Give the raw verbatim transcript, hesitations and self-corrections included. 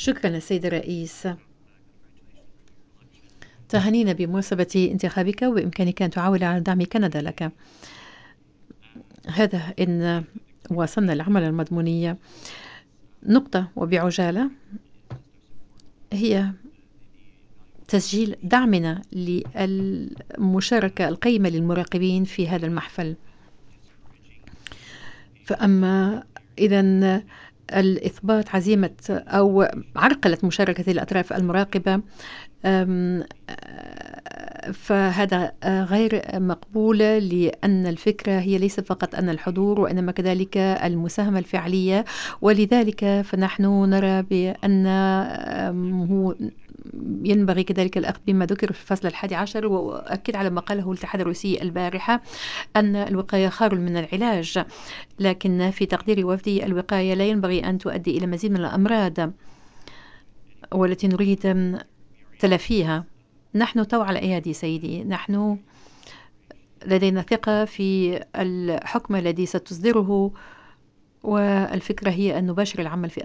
شكرا السيد الرئيس، تهانينا بمناسبة انتخابك، وبإمكانك أن تعول على دعم كندا لك. هذا إن واصلنا العمل المضمونية. نقطة وبعجالة هي تسجيل دعمنا للمشاركة القيمة للمراقبين في هذا المحفل. فأما إذن الإثبات عزيمة أو عرقلة مشاركة الأطراف المراقبة فهذا غير مقبول، لأن الفكرة هي ليس فقط أن الحضور وإنما كذلك المساهمة الفعلية. ولذلك فنحن نرى بأن هو ينبغي كذلك الأخذ بما ذكر في الفصل الحادي عشر، وأؤكد على ما قاله الاتحاد الروسي البارحة أن الوقاية خير من العلاج. لكن في تقدير وفدي الوقاية لا ينبغي أن تؤدي إلى مزيد من الأمراض والتي نريد تلافيها. نحن تو على أيادي سيدي، نحن لدينا ثقة في الحكم الذي ستصدره، والفكرة هي أن نباشر العمل في